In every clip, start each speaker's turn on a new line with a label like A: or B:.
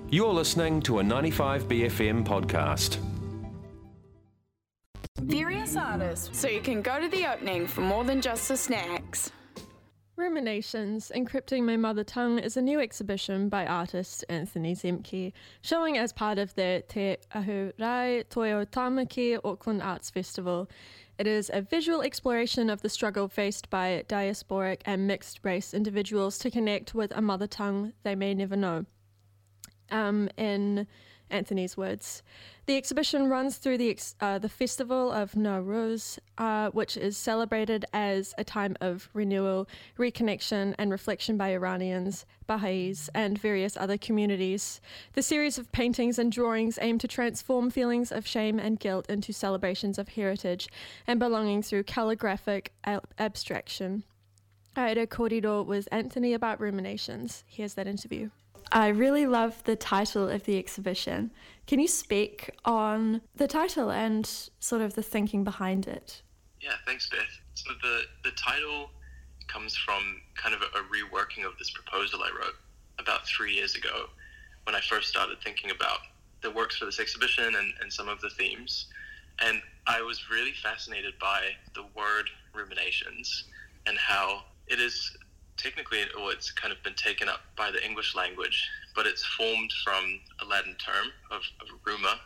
A: You're listening to a 95BFM podcast.
B: Various artists, so you can go to the opening for more than just the snacks.
C: Ruminations, Encrypting My Mother Tongue is a new exhibition by artist Anthony Zemke, showing as part of the Te Ahurai Toyo Tamaki Auckland Arts Festival. It is a visual exploration of the struggle faced by diasporic and mixed-race individuals to connect with a mother tongue they may never know. In Anthony's words, the exhibition runs through the festival of Nowruz, which is celebrated as a time of renewal, reconnection and reflection by Iranians, Baha'is and various other communities. The series of paintings and drawings aim to transform feelings of shame and guilt into celebrations of heritage and belonging through calligraphic abstraction. I had a kōrero with Anthony about ruminations. Here's that interview. I really love the title of the exhibition. Can you speak on the title and sort of the thinking behind it?
D: Yeah, thanks, Beth. So the title comes from kind of a reworking of this proposal I wrote about 3 years ago when I first started thinking about the works for this exhibition and some of the themes. And I was really fascinated by the word ruminations and how it is technically, or it's kind of been taken up by the English language, but it's formed from a Latin term of ruma.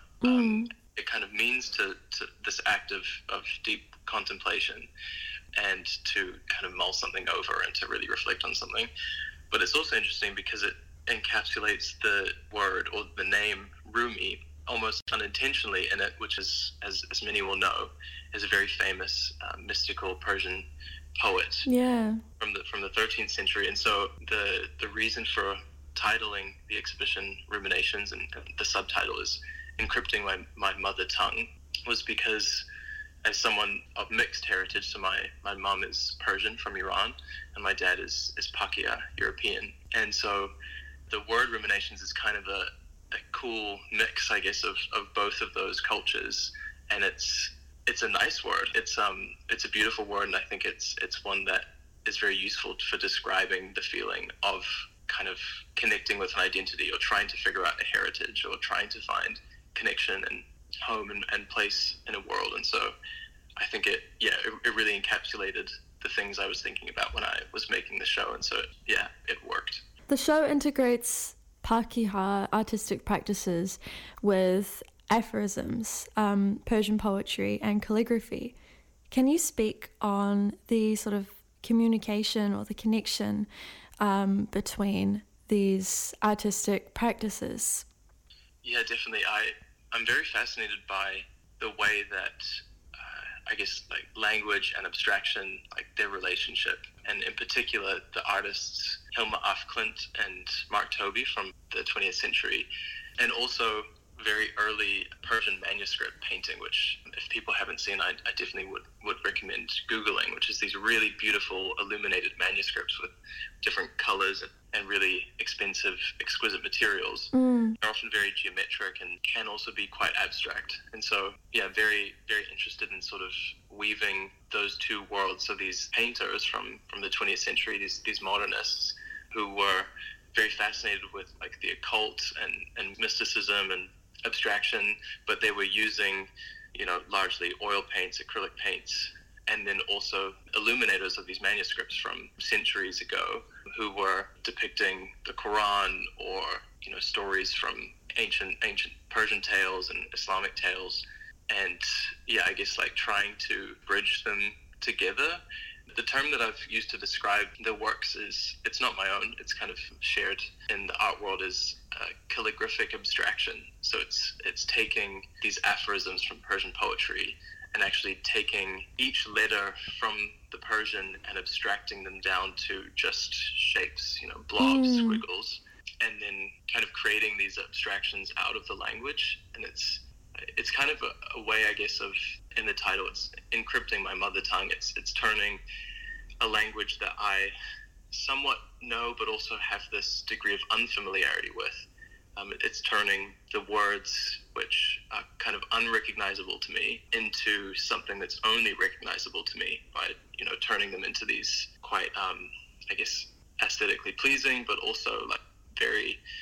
D: It kind of means to this act of deep contemplation and to kind of mull something over and to really reflect on something. But it's also interesting because it encapsulates the word or the name Rumi almost unintentionally in it, which is, as many will know, is a very famous mystical Persian poet from the 13th century. And so the reason for titling the exhibition Ruminations and the subtitle is Encrypting My Mother Tongue was because as someone of mixed heritage, so my mom is Persian from Iran and my dad is Pakia, European. And so the word ruminations is kind of a cool mix, I guess, of both of those cultures. And it's a nice word. It's a beautiful word, and I think it's one that is very useful for describing the feeling of kind of connecting with an identity or trying to figure out a heritage or trying to find connection and home and place in a world. And so I think it really encapsulated the things I was thinking about when I was making the show. And so, it worked.
C: The show integrates Pakeha artistic practices with aphorisms, Persian poetry and calligraphy. Can you speak on the sort of communication or the connection between these artistic practices?
D: Yeah, definitely. I'm very fascinated by the way that I guess like language and abstraction, like their relationship, and in particular the artists Hilma af Klint and Mark Tobey from the 20th century, and also very early Persian manuscript painting, which if people haven't seen, I definitely would recommend Googling, which is these really beautiful illuminated manuscripts with different colors and really expensive, exquisite materials. They're often very geometric and can also be quite abstract. And so, very, very interested in sort of weaving those two worlds. So these painters from the 20th century, these modernists who were very fascinated with like the occult and mysticism and abstraction, but they were using, largely oil paints, acrylic paints, and then also illuminators of these manuscripts from centuries ago who were depicting the Quran or, stories from ancient Persian tales and Islamic tales. And I guess like trying to bridge them together. The term that I've used to describe the works it's not my own, it's kind of shared in the art world as calligraphic abstraction. So it's taking these aphorisms from Persian poetry and actually taking each letter from the Persian and abstracting them down to just shapes, blobs, squiggles, and then kind of creating these abstractions out of the language. And it's kind of a way, I guess, of, in the title, it's encrypting my mother tongue. It's turning a language that I somewhat know, but also have this degree of unfamiliarity with. It's turning the words, which are kind of unrecognizable to me, into something that's only recognizable to me by, turning them into these quite, I guess, aesthetically pleasing, but also like very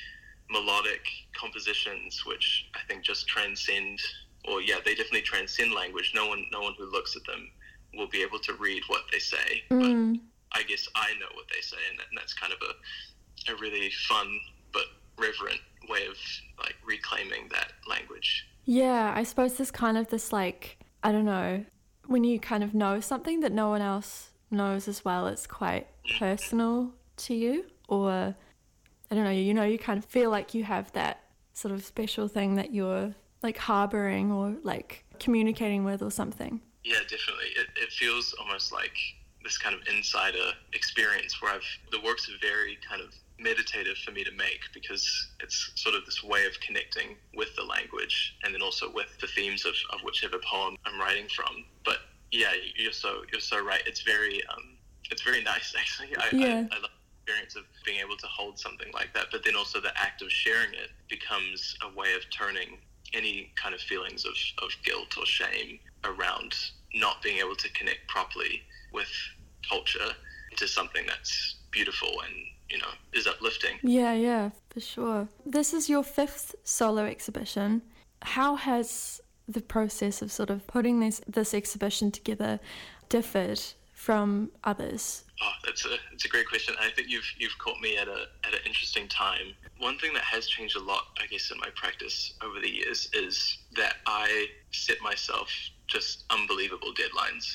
D: melodic compositions, which I think just transcend, they definitely transcend language. No one who looks at them will be able to read what they say, but I guess I know what they say, and that's kind of a really fun but reverent way of like reclaiming that language.
C: Yeah, I suppose there's kind of this like, I don't know, when you kind of know something that no one else knows as well, it's quite personal to you, or I don't know, you kind of feel like you have that sort of special thing that you're like harboring or like communicating with or something.
D: Yeah, definitely. It feels almost like this kind of insider experience where the works are very kind of meditative for me to make, because it's sort of this way of connecting with the language and then also with the themes of whichever poem I'm writing from. But yeah, you're so right. It's very nice, actually. I love the experience of being able to hold something like that, but then also the act of sharing it becomes a way of turning any kind of feelings of guilt or shame around not being able to connect properly with culture into something that's beautiful and, is uplifting.
C: Yeah, for sure. This is your 5th solo exhibition. How has the process of sort of putting this exhibition together differed from others?
D: Oh, it's a great question. I think you've caught me at an interesting time. One thing that has changed a lot, I guess, in my practice over the years is that I set myself just unbelievable deadlines.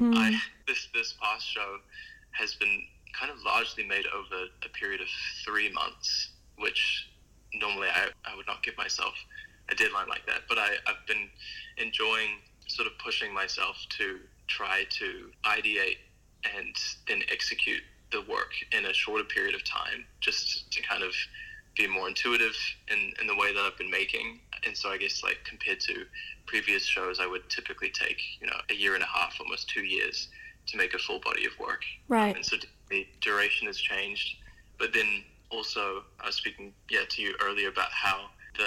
D: This past show has been kind of largely made over a period of 3 months, which normally I would not give myself a deadline like that. But I've been enjoying sort of pushing myself to try to ideate and then execute the work in a shorter period of time, just to kind of be more intuitive in the way that I've been making. And so I guess like compared to previous shows, I would typically take, a year and a half, almost 2 years to make a full body of work.
C: Right.
D: And so the duration has changed. But then also I was speaking to you earlier about how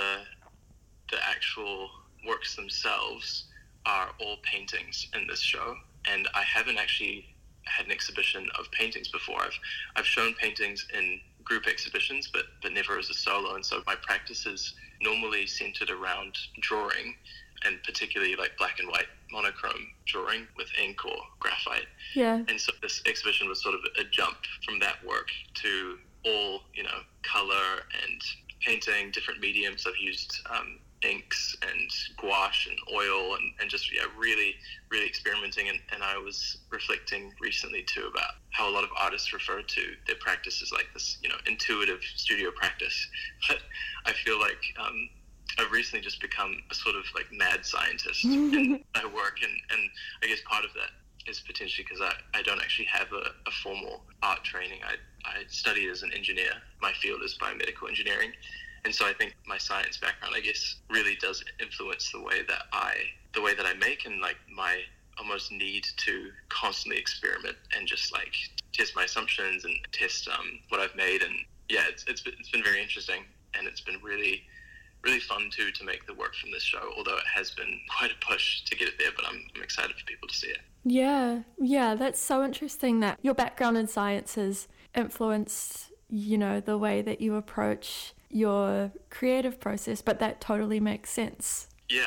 D: the actual works themselves are all paintings in this show. And I haven't actually had an exhibition of paintings before. I've shown paintings in group exhibitions, but never as a solo. And so my practice is normally centered around drawing, and particularly like black and white monochrome drawing with ink or graphite.
C: Yeah.
D: And so this exhibition was sort of a jump from that work to all, color and painting, different mediums. I've used inks and gouache and oil and just really experimenting, and I was reflecting recently too about how a lot of artists refer to their practice as like this intuitive studio practice, but I feel like I've recently just become a sort of like mad scientist in my work, and I guess part of that is potentially because I don't actually have a formal art training. I studied as an engineer. My field is biomedical engineering. And so I think my science background, I guess, really does influence the way that I make, and like my almost need to constantly experiment and just like test my assumptions and test what I've made. And yeah, it's been very interesting, and it's been really fun too to make the work from this show, although it has been quite a push to get it there, but I'm excited for people to see it. Yeah, that's so interesting that your background in science has influenced, the way that you approach your creative process, but that totally makes sense. Yeah,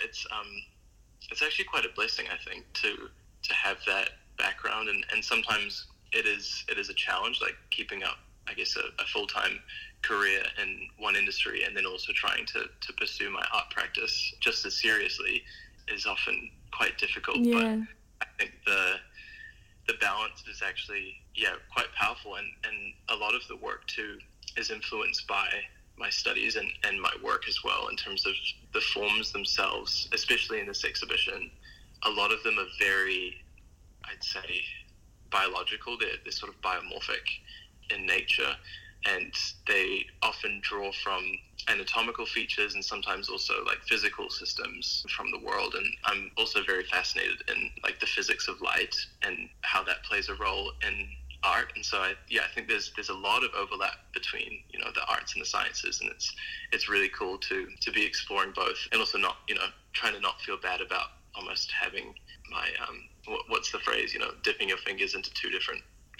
D: it's actually quite a blessing, I think, to have that background, and sometimes it is a challenge, like keeping up, I guess, a full-time career in one industry and then also trying to pursue my art practice just as seriously is often quite difficult.
C: Yeah.
D: But I think the balance is actually quite powerful, and a lot of the work too is influenced by my studies and my work as well, in terms of the forms themselves, especially in this exhibition. A lot of them are very, I'd say, biological. They're sort of biomorphic in nature, and they often draw from anatomical features and sometimes also like physical systems from the world. And I'm also very fascinated in like the physics of light and how that plays a role in art. And so I think there's a lot of overlap between the arts and the sciences, and it's really cool to be exploring both, and also not trying to not feel bad about almost having my what's the phrase dipping your fingers into two different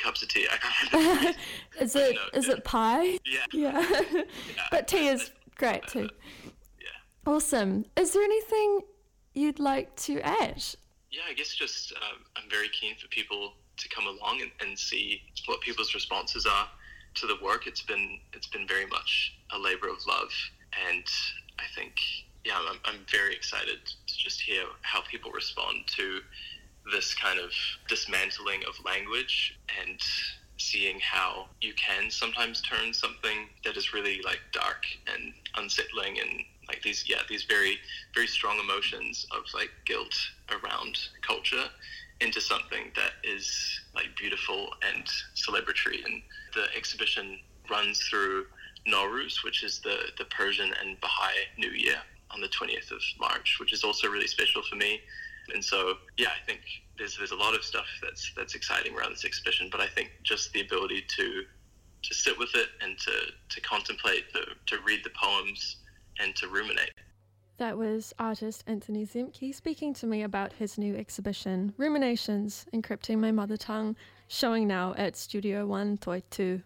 D: cups of tea. I can't remember.
C: Is it pie?
D: Yeah.
C: But tea is great too.
D: Yeah.
C: Awesome. Is there anything you'd like to add?
D: Yeah, I guess just I'm very keen for people to come along and see what people's responses are to the work. It's been very much a labor of love, and I think I'm very excited to just hear how people respond to this kind of dismantling of language and seeing how you can sometimes turn something that is really like dark and unsettling and like these very, very strong emotions of like guilt around culture into something that is like beautiful and celebratory. And the exhibition runs through Nowruz, which is the Persian and Baha'i New Year, on the 20th of March, which is also really special for me. And so, I think there's a lot of stuff that's exciting around this exhibition, but I think just the ability to sit with it and to contemplate, to read the poems and to ruminate.
C: That was artist Anthony Zemke speaking to me about his new exhibition, Ruminations, Encrypting My Mother Tongue, showing now at Studio One Toitu.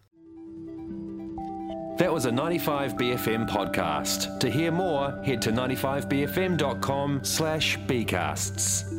A: That was a 95BFM podcast. To hear more, head to 95bfm.com/bcasts.